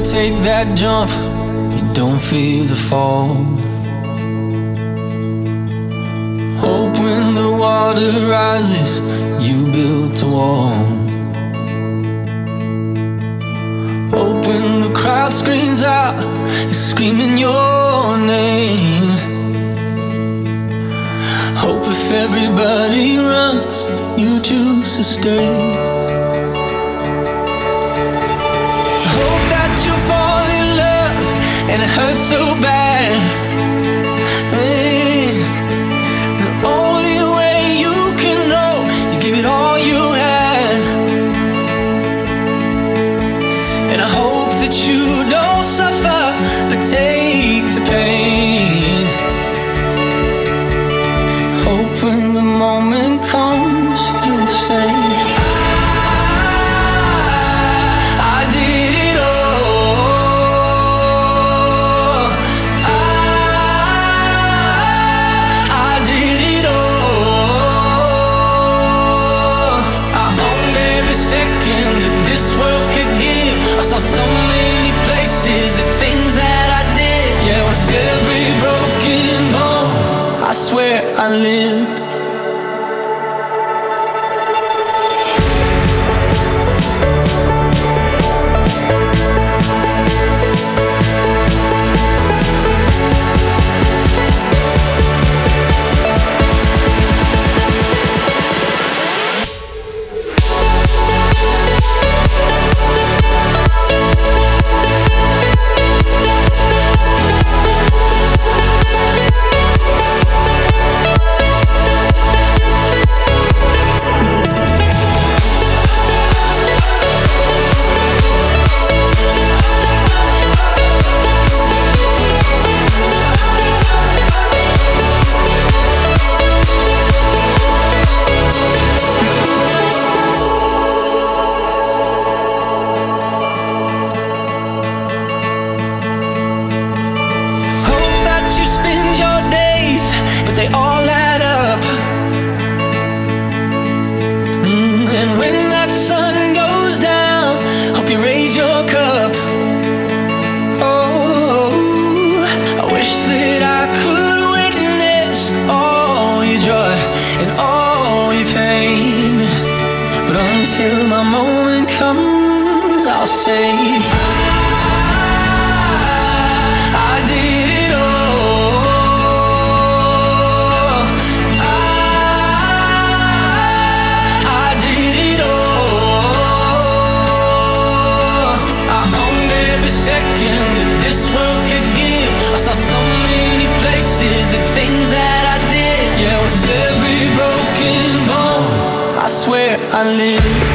take that jump, you don't feel the fall. Hope when the water rises, you built a wall. Hope when the crowd screams out, you're screaming your name. Hope if everybody runs, you choose to stay. Hope that you fall in love and it hurts so bad. Hey, the only way you can know, you give it all you had. And I hope that you don't suffer, but take the pain. Hope when the moment comes, you'll say, I did it all. I did it all. I owned every second that this world could give. I saw so many places, the things that I did. Yeah, with every broken bone, I swear I lived. They all add up. And when that sun goes down, hope you raise your cup. Oh, I wish that I could witness all your joy and all your pain. But until my moment comes, I'll say, I did it all. I swear I live.